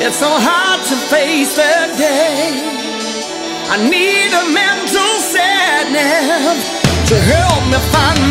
It's so hard to face the day. I need a mental sadness to help me find